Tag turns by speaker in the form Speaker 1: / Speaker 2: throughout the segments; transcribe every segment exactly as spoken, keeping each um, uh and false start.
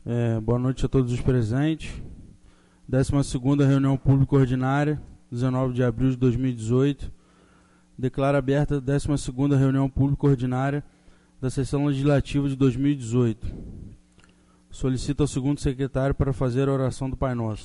Speaker 1: É, boa noite a todos os presentes. décima segunda reunião pública ordinária, dezenove de abril de dois mil e dezoito. Declaro aberta a décima segunda reunião pública ordinária da sessão legislativa de dois mil e dezoito. Solicito ao segundo secretário para fazer a oração do Pai Nosso.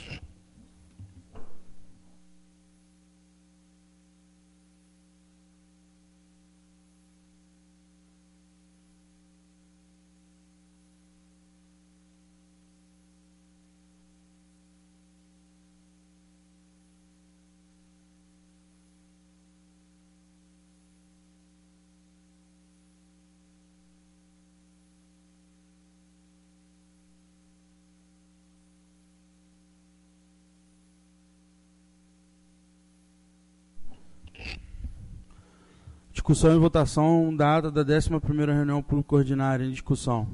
Speaker 1: Discussão e votação da ata da décima primeira reunião pública ordinária em discussão.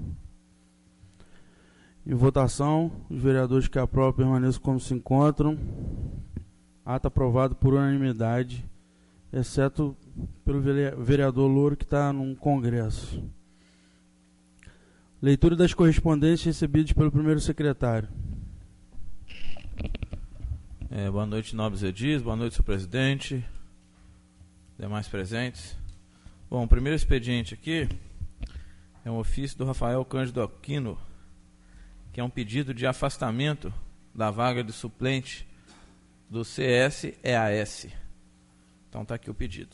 Speaker 1: Em votação, os vereadores que aprovam permaneçam como se encontram. Ata aprovado por unanimidade, exceto pelo vereador Louro, que está num congresso. Leitura das correspondências recebidas pelo primeiro secretário.
Speaker 2: É, boa noite, nobres edis. Boa noite, senhor presidente. Demais presentes. Bom, o primeiro expediente aqui é um ofício do Rafael Cândido Aquino, que é um pedido de afastamento da vaga de suplente do C S E A S. Então está aqui o pedido.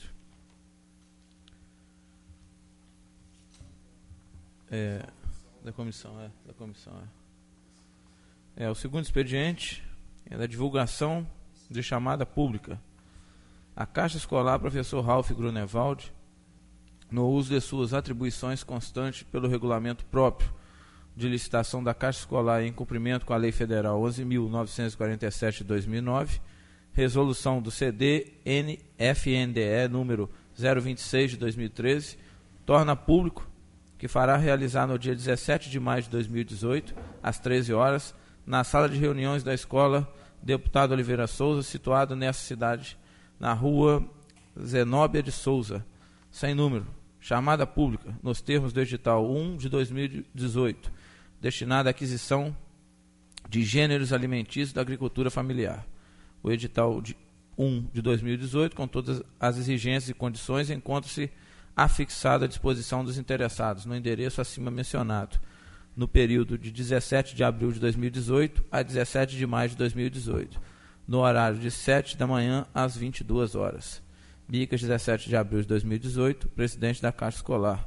Speaker 2: É, da comissão, é, da comissão, é. É, o segundo expediente é da divulgação de chamada pública. A Caixa Escolar Professor Ralph Grunewald, no uso de suas atribuições constantes pelo regulamento próprio de licitação da Caixa Escolar em cumprimento com a Lei Federal onze mil novecentos e quarenta e sete de dois mil e nove, resolução do C D N F N D E número zero vinte e seis de dois mil e treze, torna público que fará realizar no dia dezessete de maio de dois mil e dezoito, às treze horas, na sala de reuniões da Escola Deputado Oliveira Souza, situado nessa cidade, na rua Zenóbia de Souza, sem número, chamada pública, nos termos do edital um de dois mil e dezoito, destinada à aquisição de gêneros alimentícios da agricultura familiar. O edital de um de dois mil e dezoito, com todas as exigências e condições, encontra-se afixado à disposição dos interessados, no endereço acima mencionado, no período de dezessete de abril de dois mil e dezoito a dezessete de maio de dois mil e dezoito, no horário de sete da manhã às vinte e duas horas. Bicas, dezessete de abril de dois mil e dezoito, presidente da Caixa Escolar.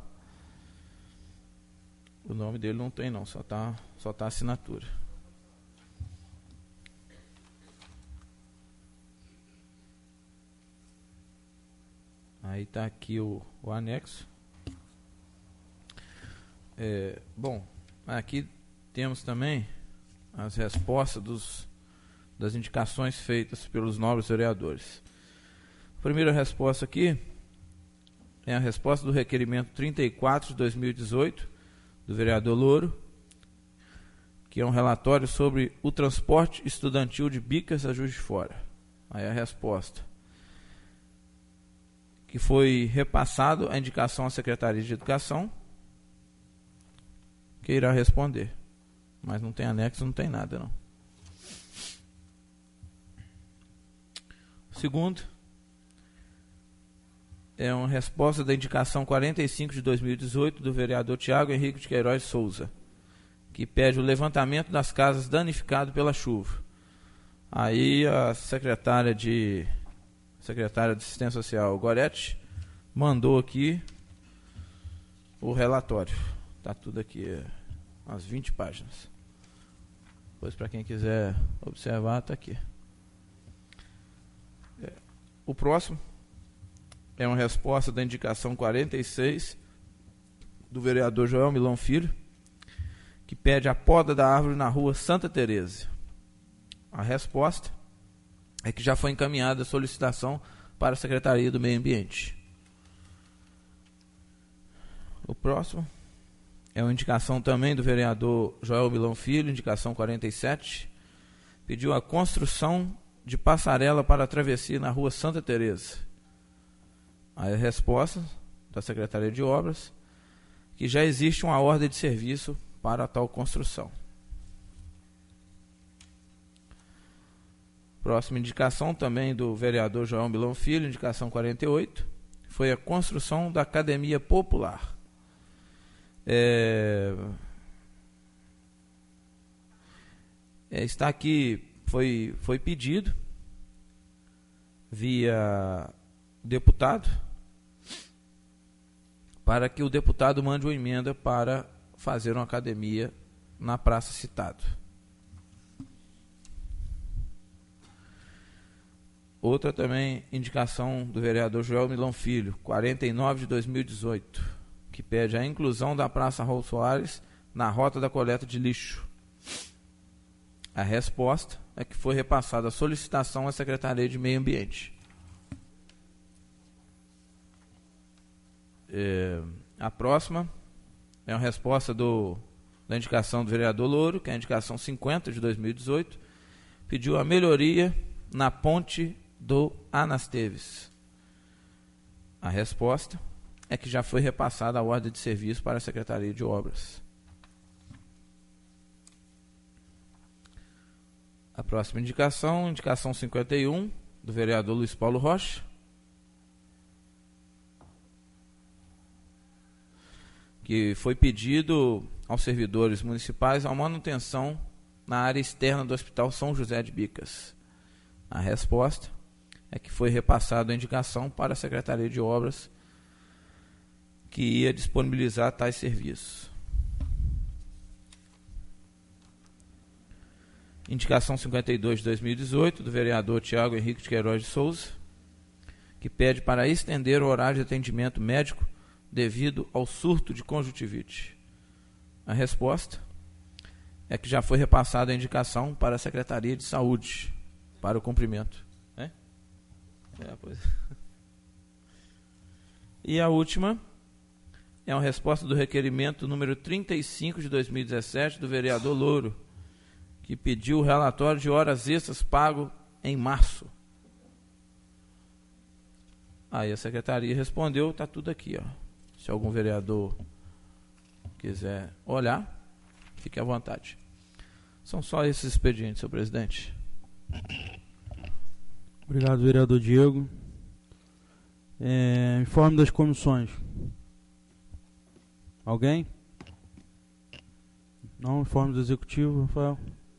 Speaker 2: O nome dele não tem não, só está só tá a assinatura. Aí está aqui o, o anexo. É, bom, aqui temos também as respostas dos, das indicações feitas pelos nobres vereadores. A primeira resposta aqui é a resposta do requerimento trinta e quatro de dois mil e dezoito, do vereador Louro, que é um relatório sobre o transporte estudantil de Bicas a Juiz de Fora. Aí a resposta, que foi repassado a indicação à Secretaria de Educação, que irá responder. Mas não tem anexo, não tem nada, não. Segundo, é uma resposta da indicação quarenta e cinco de dois mil e dezoito do vereador Tiago Henrique de Queiroz Souza, que pede o levantamento das casas danificadas pela chuva. Aí a secretária de, secretária de Assistência Social, Gorete, mandou aqui o relatório. Está tudo aqui, umas vinte páginas. Depois, para quem quiser observar, está aqui. É. O próximo é uma resposta da indicação quarenta e seis do vereador Joel Milão Filho, que pede a poda da árvore na rua Santa Teresa. A resposta é que já foi encaminhada a solicitação para a Secretaria do Meio Ambiente. O próximo é uma indicação também do vereador Joel Milão Filho, indicação quarenta e sete, pediu a construção de passarela para a travessia na rua Santa Teresa. A resposta da Secretaria de Obras, que já existe uma ordem de serviço para a tal construção. Próxima indicação também do vereador João Milão Filho, indicação quarenta e oito, foi a construção da Academia Popular. É, é, está aqui, foi, foi pedido via deputado para que o deputado mande uma emenda para fazer uma academia na praça citado. Outra também indicação do vereador Joel Milão Filho, quarenta e nove de dois mil e dezoito, que pede a inclusão da Praça Raul Soares na rota da coleta de lixo. A resposta é que foi repassada a solicitação à Secretaria de Meio Ambiente. É, a próxima é uma resposta do, da indicação do vereador Louro, que é a indicação cinquenta de dois mil e dezoito, pediu a melhoria na ponte do Anasteves. A resposta é que já foi repassada a ordem de serviço para a Secretaria de Obras. A próxima indicação, indicação cinquenta e um, do vereador Luiz Paulo Rocha, que foi pedido aos servidores municipais a manutenção na área externa do Hospital São José de Bicas. A resposta é que foi repassada a indicação para a Secretaria de Obras, que ia disponibilizar tais serviços. Indicação cinquenta e dois de dois mil e dezoito, do vereador Tiago Henrique de Queiroz de Souza, que pede para estender o horário de atendimento médico devido ao surto de conjuntivite. A resposta é que já foi repassada a indicação para a Secretaria de Saúde, para o cumprimento. É? É, pois. E a última é uma resposta do requerimento número trinta e cinco de dois mil e dezessete, do vereador Louro, que pediu o relatório de horas extras pago em março. Aí a secretaria respondeu, está tudo aqui, ó. Se algum vereador quiser olhar, fique à vontade. São só esses expedientes, senhor presidente.
Speaker 1: Obrigado, vereador Diego. É, informe das comissões. Alguém? Não? Informe do executivo, Rafael?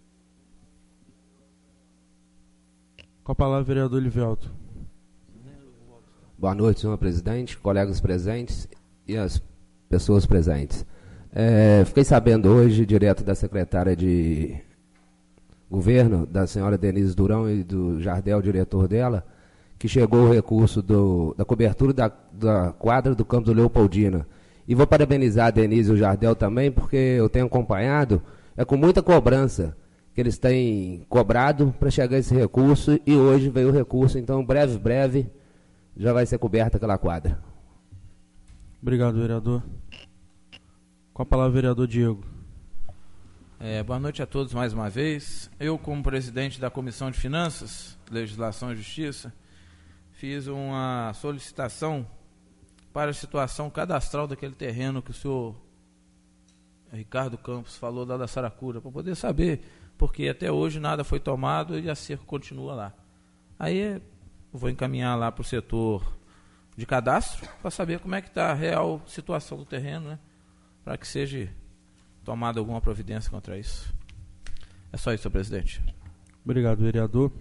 Speaker 1: Com a palavra, vereador Livelto.
Speaker 3: Boa noite, senhor presidente, colegas presentes e as pessoas presentes. É, fiquei sabendo hoje, direto da secretária de governo, da senhora Denise Durão e do Jardel, diretor dela, que chegou o recurso do, da cobertura da, da quadra do campo do Leopoldina. E vou parabenizar a Denise e o Jardel também, porque eu tenho acompanhado, é com muita cobrança que eles têm cobrado para chegar esse recurso, e hoje veio o recurso, então breve, breve, já vai ser coberta aquela quadra.
Speaker 1: Obrigado, vereador. Com a palavra, vereador Diego.
Speaker 2: É, boa noite a todos mais uma vez. Eu, como presidente da Comissão de Finanças, Legislação e Justiça, fiz uma solicitação para a situação cadastral daquele terreno que o senhor Ricardo Campos falou lá da Saracura, para poder saber, porque até hoje nada foi tomado e a cerco continua lá. Aí eu vou encaminhar lá para o setor de cadastro para saber como é que está a real situação do terreno, né? Para que seja tomada alguma providência contra isso. É só isso, senhor presidente.
Speaker 1: Obrigado, vereador.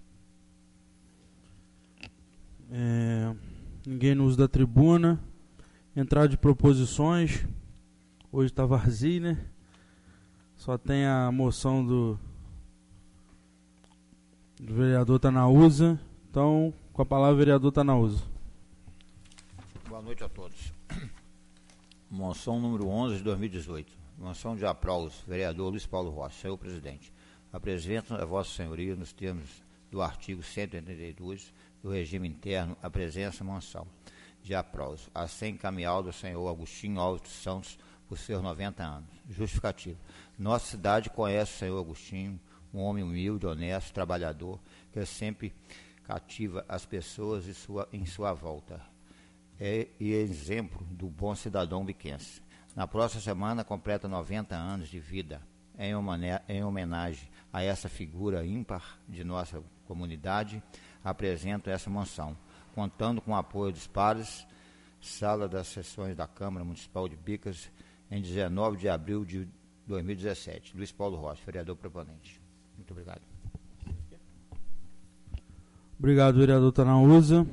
Speaker 1: É, ninguém no uso da tribuna. Entrada de proposições. Hoje está vazio, né? Só tem a moção do, do vereador Tanaúza. Então, com a palavra, vereador Tanaúza.
Speaker 4: Boa noite a todos. Moção número onze de dois mil e dezoito. Moção de aplauso, vereador Luiz Paulo Rocha. Senhor presidente, apresento a vossa senhoria, nos termos do artigo cento e oitenta e dois do regime interno, a presença mensal de aplauso a ser encaminhado do senhor Agostinho Alves dos Santos por seus noventa anos. Justificativo. Nossa cidade conhece o senhor Agostinho, um homem humilde, honesto, trabalhador, que sempre cativa as pessoas em sua, em sua volta. É, e é exemplo do bom cidadão biquense. Na próxima semana completa noventa anos de vida. em homane- em homenagem a essa figura ímpar de nossa comunidade, apresento essa moção, contando com o apoio dos pares, sala das sessões da Câmara Municipal de Bicas, em dezenove de abril de dois mil e dezessete. Luiz Paulo Rossi, vereador proponente. Muito obrigado.
Speaker 1: Obrigado, vereador Tanauza.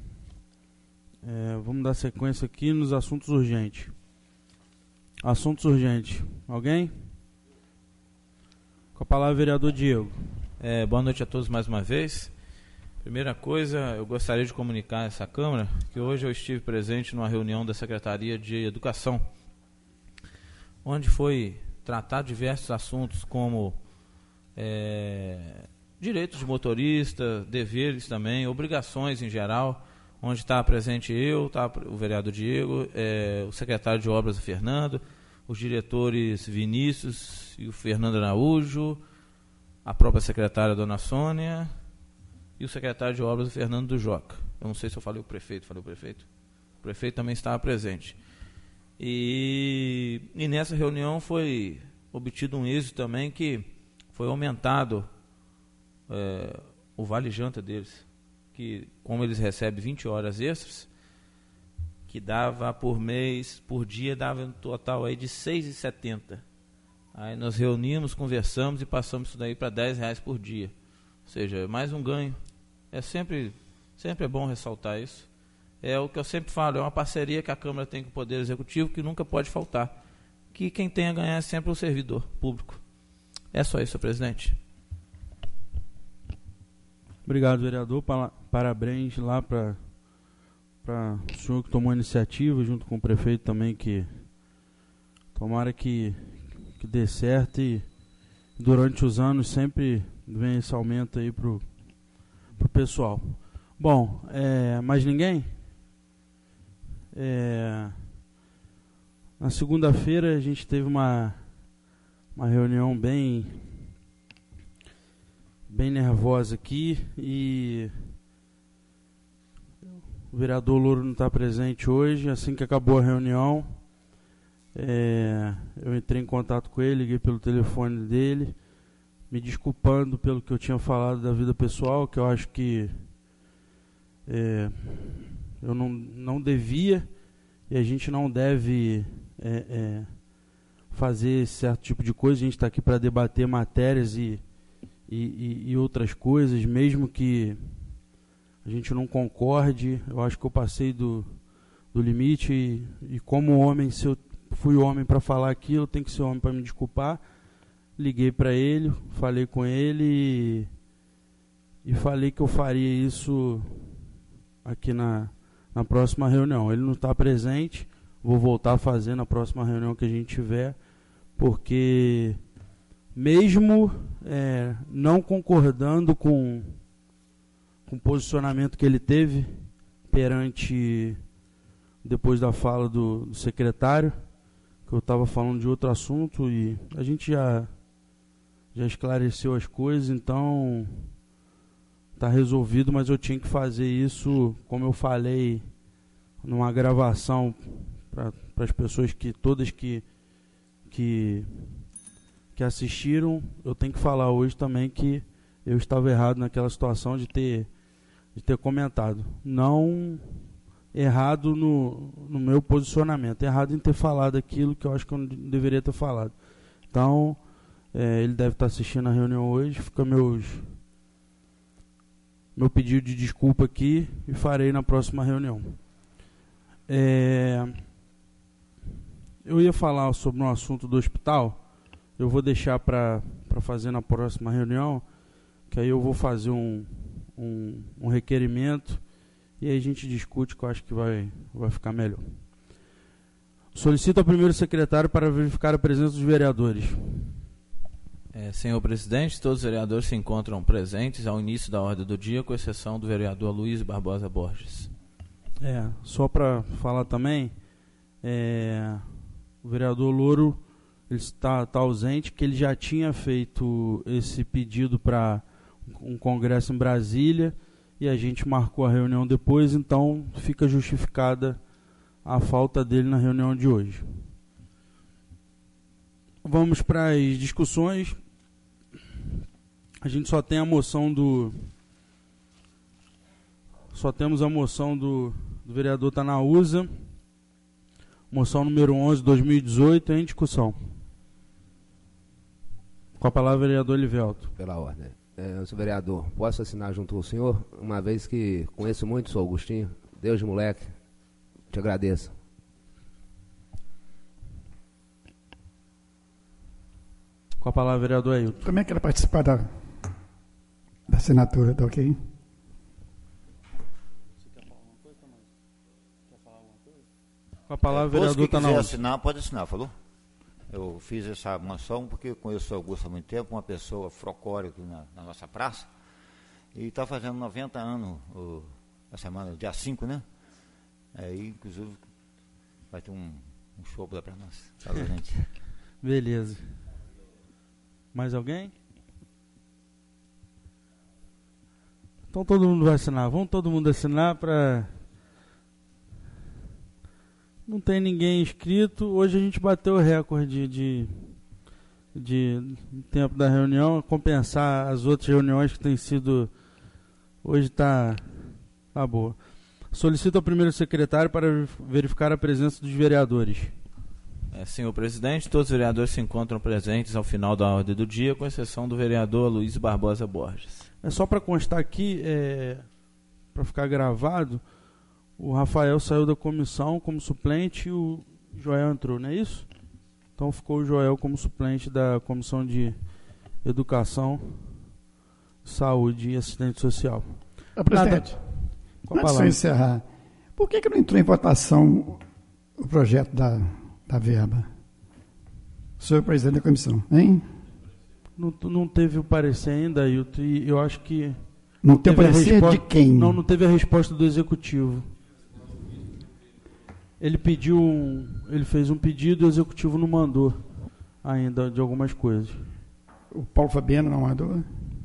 Speaker 1: É, vamos dar sequência aqui nos assuntos urgentes. Assuntos urgentes. Alguém? Com a palavra, vereador Diego.
Speaker 2: É, boa noite a todos mais uma vez. Primeira coisa, eu gostaria de comunicar a essa Câmara que hoje eu estive presente numa reunião da Secretaria de Educação, onde foi tratado diversos assuntos como é, direitos de motorista, deveres também, obrigações em geral, onde está presente eu, tá o vereador Diego, é, o secretário de Obras, o Fernando, os diretores Vinícius e o Fernando Araújo, a própria secretária, Dona Sônia, e o secretário de Obras, o Fernando do Joca. Eu não sei se eu falei o prefeito, falei o prefeito? O prefeito também estava presente. E, e nessa reunião foi obtido um êxito também, que foi aumentado é, o vale-janta deles, que como eles recebem vinte horas extras, que dava por mês, por dia, dava um total aí de seis reais e setenta centavos. Aí nós reunimos, conversamos e passamos isso daí para dez reais por dia. Ou seja, mais um ganho. É sempre, sempre é bom ressaltar isso. É o que eu sempre falo, é uma parceria que a Câmara tem com o Poder Executivo que nunca pode faltar. Que quem tem a ganhar é sempre o servidor público. É só isso, senhor presidente.
Speaker 1: Obrigado, vereador. Parabéns lá para o senhor que tomou a iniciativa, junto com o prefeito também, que tomara que, que dê certo e durante os anos sempre vem esse aumento aí para o pessoal. Bom, é, mais ninguém? É, na segunda-feira a gente teve uma, uma reunião bem, bem nervosa aqui e o vereador Louro não está presente hoje. Assim que acabou a reunião, é, eu entrei em contato com ele, liguei pelo telefone dele, me desculpando pelo que eu tinha falado da vida pessoal, que eu acho que é, eu não, não devia, e a gente não deve é, é, fazer certo tipo de coisa. A gente está aqui para debater matérias e, e, e, e outras coisas, mesmo que a gente não concorde. Eu acho que eu passei do, do limite, e, e como homem, se eu fui homem para falar aquilo, eu tenho que ser homem para me desculpar. Liguei para ele, falei com ele e, e falei que eu faria isso aqui na, na próxima reunião. Ele não está presente, vou voltar a fazer na próxima reunião que a gente tiver, porque mesmo é, não concordando com, com o posicionamento que ele teve perante, depois da fala do, do secretário, que eu estava falando de outro assunto e a gente já já esclareceu as coisas, então está resolvido, mas eu tinha que fazer isso, como eu falei, numa gravação para as pessoas que todas que, que que assistiram. Eu tenho que falar hoje também que eu estava errado naquela situação de ter de ter comentado, não errado no, no meu posicionamento, errado em ter falado aquilo que eu acho que eu não deveria ter falado. Então É, ele deve estar assistindo a reunião hoje. Fica meus, meu pedido de desculpa aqui e farei na próxima reunião. É, eu ia falar sobre um assunto do hospital. Eu vou deixar para fazer na próxima reunião, que aí eu vou fazer um, um, um requerimento e aí a gente discute, que eu acho que vai, vai ficar melhor. Solicito ao primeiro secretário para verificar a presença dos vereadores.
Speaker 2: É, senhor presidente, todos os vereadores se encontram presentes ao início da ordem do dia, com exceção do vereador Luiz Barbosa Borges.
Speaker 1: É, só para falar também, é, o vereador Louro ele está, está ausente, que ele já tinha feito esse pedido para um congresso em Brasília e a gente marcou a reunião depois, então fica justificada a falta dele na reunião de hoje. vamos para as discussões. A gente só tem a moção do... Só temos a moção do, do vereador Tanaúza. Moção número onze de dois mil e dezoito, em discussão. Com a palavra, vereador Elivelto.
Speaker 3: Pela ordem. É, senhor vereador, posso assinar junto ao senhor? Uma vez que conheço muito o senhor Augustinho, Deus de moleque, te agradeço.
Speaker 1: Com a palavra, vereador Ailton.
Speaker 5: Também quero participar da, da assinatura, tá ok?
Speaker 1: Você quer falar alguma coisa, Tomás? Quer falar alguma coisa? Com a palavra,
Speaker 4: é,
Speaker 1: vereador
Speaker 4: Tanaúza. Se quiser assinar, pode assinar, falou? Eu fiz essa moção porque eu conheço o Augusto há muito tempo, uma pessoa frocória aqui na, na nossa praça, e está fazendo noventa anos o, a semana, dia cinco, né? Aí, inclusive, vai ter um, um show lá para nós. Tá, gente?
Speaker 1: Beleza. Mais alguém? Então todo mundo vai assinar. Vamos todo mundo assinar para... Não tem ninguém inscrito. Hoje a gente bateu o recorde de, de, de tempo da reunião, compensar as outras reuniões que têm sido... Hoje está tá boa. Solicito ao primeiro secretário para verificar a presença dos vereadores.
Speaker 2: É, senhor presidente, todos os vereadores se encontram presentes ao final da ordem do dia, com exceção do vereador Luiz Barbosa Borges.
Speaker 1: É só para constar aqui, é, para ficar gravado, o Rafael saiu da comissão como suplente e o Joel entrou, não é isso? Então ficou o Joel como suplente da Comissão de Educação, Saúde e Assistente Social.
Speaker 5: Ah, presidente, antes de eu encerrar, por que, que não entrou em votação o projeto da, da verba? Senhor presidente da comissão, hein?
Speaker 1: Não, não teve o parecer ainda, Ailton, e eu acho que...
Speaker 5: Não teve o parecer
Speaker 1: resposta,
Speaker 5: de quem?
Speaker 1: Não, não teve a resposta do executivo. Ele pediu, um, ele fez um pedido e o executivo não mandou ainda de algumas coisas.
Speaker 5: O Paulo Fabiano não mandou?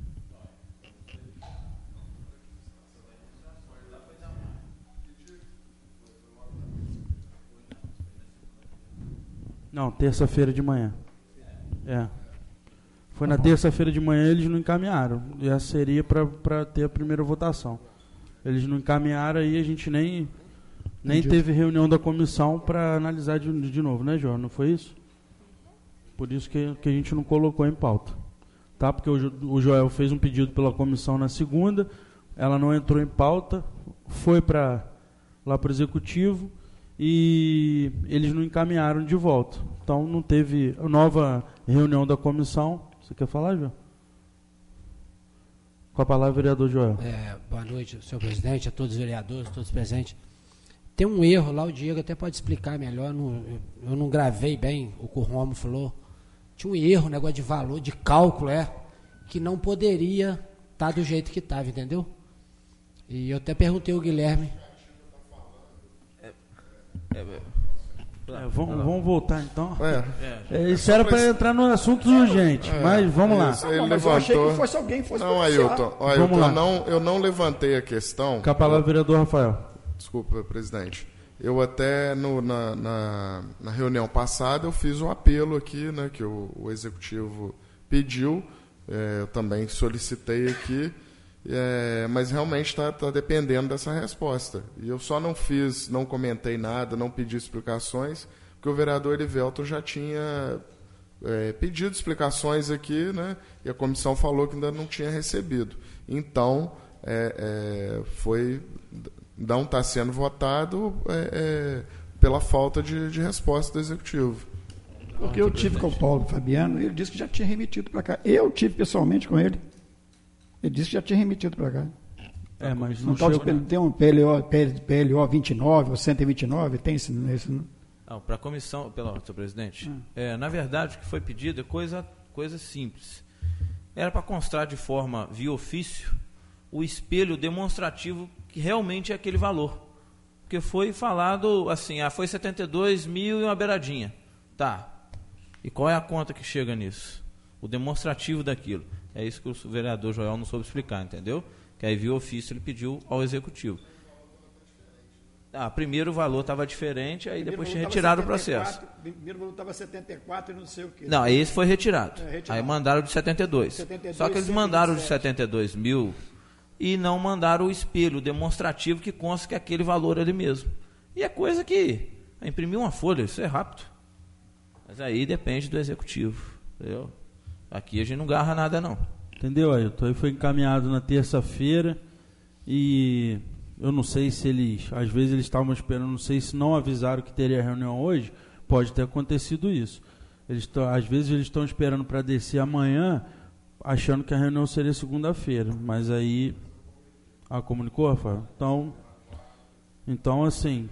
Speaker 1: Não, terça-feira de manhã. É. Foi na terça-feira de manhã, eles não encaminharam. E essa seria para ter a primeira votação. Eles não encaminharam, aí a gente nem, nem teve reunião da comissão para analisar de, de novo, né, João? Não foi isso? Por isso que, que a gente não colocou em pauta. Tá? Porque o, o Joel fez um pedido pela comissão na segunda, ela não entrou em pauta, foi para lá para o executivo e eles não encaminharam de volta. Então não teve nova reunião da comissão. Você quer falar, João? Com a palavra, vereador Joel.
Speaker 6: É, boa noite, senhor presidente, a todos os vereadores, a todos presentes. Tem um erro lá, o Diego até pode explicar melhor, não, eu não gravei bem o que o Romo falou. Tinha um erro, um negócio de valor, de cálculo, é, que não poderia estar do jeito que estava, entendeu? E eu até perguntei ao Guilherme.
Speaker 2: É, é, é.
Speaker 1: É, vamos, vamos voltar então.
Speaker 7: É.
Speaker 1: É, isso era para entrar no assunto urgente, é, mas vamos lá.
Speaker 7: Isso, ele
Speaker 5: não, mas
Speaker 7: levantou...
Speaker 5: eu achei que fosse alguém fosse
Speaker 7: Não, Ailton, Ailton
Speaker 1: vamos lá.
Speaker 7: Eu, não, eu não levantei a questão.
Speaker 1: Com a palavra, vereador Rafael.
Speaker 7: Desculpa, presidente. Eu até no, na, na, na reunião passada eu fiz um apelo aqui, né, que o, o executivo pediu, é, eu também solicitei aqui. É, mas realmente está tá dependendo dessa resposta. E eu só não fiz, não comentei nada, não pedi explicações, porque o vereador Elivelton já tinha é, pedido explicações aqui, né, e a comissão falou que ainda não tinha recebido. Então, é, é, foi, não está sendo votado é, é, pela falta de, de resposta do executivo.
Speaker 5: Porque eu tive com o Paulo Fabiano, ele disse que já tinha remetido para cá. Eu tive pessoalmente com ele. Ele disse que já tinha remetido para cá.
Speaker 1: É, mas não,
Speaker 5: não chegou,
Speaker 1: chegou,
Speaker 5: né? Tem um P L O, P L O vinte e nove ou cento e vinte e nove, tem esse... esse não?
Speaker 2: Não, para a comissão, pelo senhor presidente, hum. é, na verdade o que foi pedido é coisa, coisa simples. Era para constar de forma via ofício o espelho demonstrativo que realmente é aquele valor. Porque foi falado assim, ah, foi setenta e dois mil e uma beiradinha. Tá. E qual é a conta que chega nisso? O demonstrativo daquilo. É isso que o vereador Joel não soube explicar, entendeu? Que aí via ofício ele pediu ao executivo. Ah, primeiro o valor estava diferente, aí depois tinha retirado o processo.
Speaker 5: Primeiro o valor estava setenta e quatro e não sei o quê.
Speaker 2: Não, esse foi retirado.
Speaker 5: É, retirado.
Speaker 2: Aí mandaram de setenta e dois.
Speaker 5: setenta e dois,
Speaker 2: Só que eles mandaram de setenta e dois mil e não mandaram o espelho demonstrativo que consta que é aquele valor ali mesmo. E é coisa que imprimir uma folha, isso é rápido. Mas aí depende do executivo, entendeu? Aqui a gente não garra nada não.
Speaker 1: Entendeu, Ailton? Aí foi encaminhado na terça-feira e eu não sei se eles, às vezes eles estavam esperando, não sei se não avisaram que teria reunião hoje, pode ter acontecido isso. Eles tão, às vezes eles estão esperando para descer amanhã, achando que a reunião seria segunda-feira, mas aí... Ah, comunicou, Rafael? Então, então assim...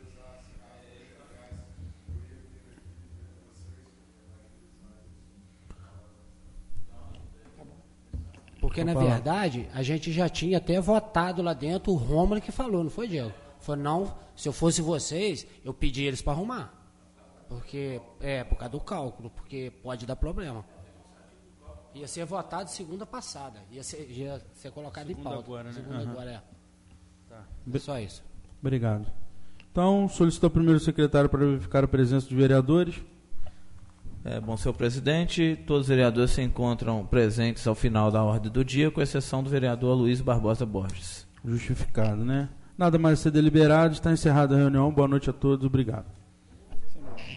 Speaker 6: Porque, na verdade, a gente já tinha até votado lá dentro, o Rômulo que falou, não foi, Diego? Falou, não, se eu fosse vocês, eu pedi eles para arrumar. Porque, é, por causa do cálculo, porque pode dar problema. Ia ser votado segunda passada, ia ser, ia ser colocado segunda em pauta.
Speaker 1: Agora, né?
Speaker 6: Segunda
Speaker 1: uhum.
Speaker 6: agora, é.
Speaker 1: Tá.
Speaker 6: É só isso.
Speaker 1: Obrigado. Então, solicitou primeiro o secretário para verificar a presença dos vereadores.
Speaker 2: É, bom, senhor presidente, todos os vereadores se encontram presentes ao final da ordem do dia, com exceção do vereador Luiz Barbosa Borges.
Speaker 1: Justificado, né? Nada mais a ser deliberado, está encerrada a reunião. Boa noite a todos, obrigado.